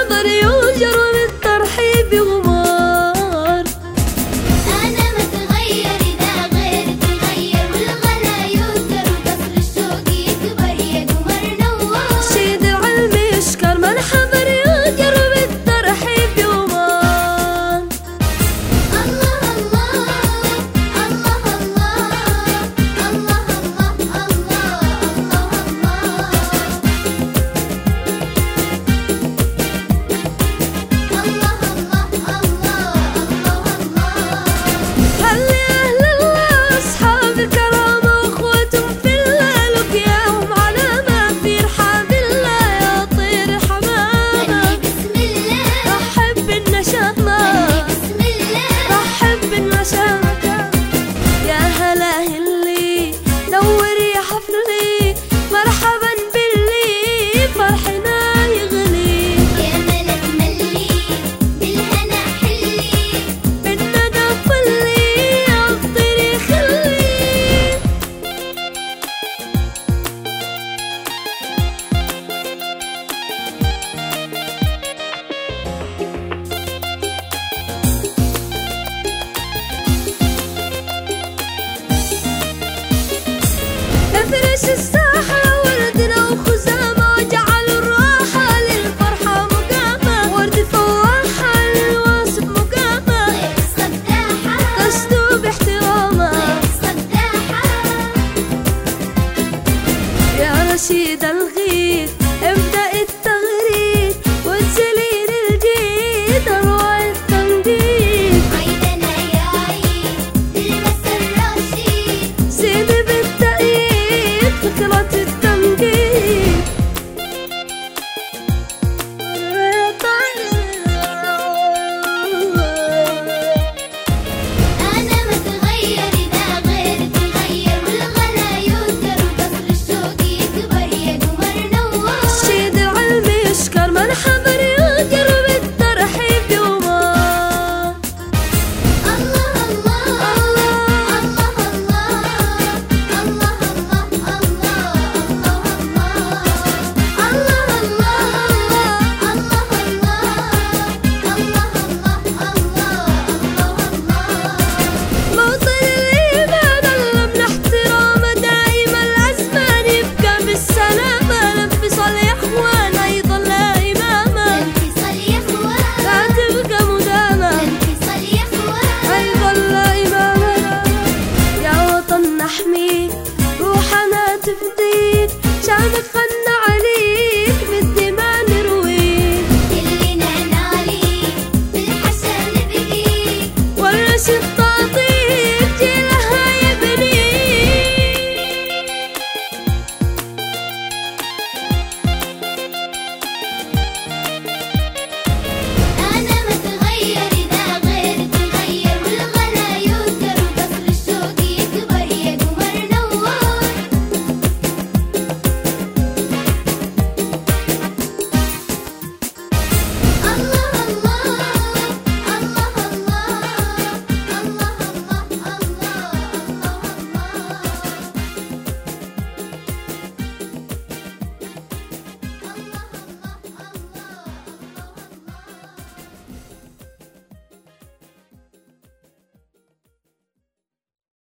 حضر يوجر بالترحيب وغمار. أنا ما تغير إذا غير تغير، والغلا يوتر وقصر الشوق يكبر يا قمر نوار. شيد العلم يشكر من حضر يوجر بالترحيب وغمار. الله الله الله الله الله الله الله هلي أهل الله أصحاب الكرامة وأخوتهم في الله، لقياهم على ما في رحاب الله يا طير حمامة. بسم الله رحب بالنشامة، بسم الله رحب بالنشامة. يا هلا هلي نور يا حفلي، مرحبا باللي فرحنا يغلي. يا ملك ملي بالهنا حلي، بالندى فلي عالطير يخلي. افرش الساحة وردنا وخزامة، وجعلوا الراحة للفرحة مقامة، ورد فواحة للواصف مقامة، صداحة قصده باحترامة. صداحة يا رشيد الغيث ابدأ التغريد، وانزلي للجيد اروع التنقيد. عيدنا يا عيد تلبس الرشيد، زيد بالتأييد فكرة التنقيد. أنا ما تغير إذا غير تغير، والغلا يوتر وقصر الشوق يكبر يا قمر نوار. شيد العلم يشكر من حضر يوجر بالترحيب وغمار. الله الله الله الله الله الله موطن الإيمان علمنا احترامه، دائما الأزمان يبقى بالسلامة. الانفصال يا إخوان أيضا لا إمامة، انفصل يا اخوان، لا تبقى مدامة انفصل يا اخوان. أيضا لا إمامة. يا وطن نحميك روحنا تفديك، شعبك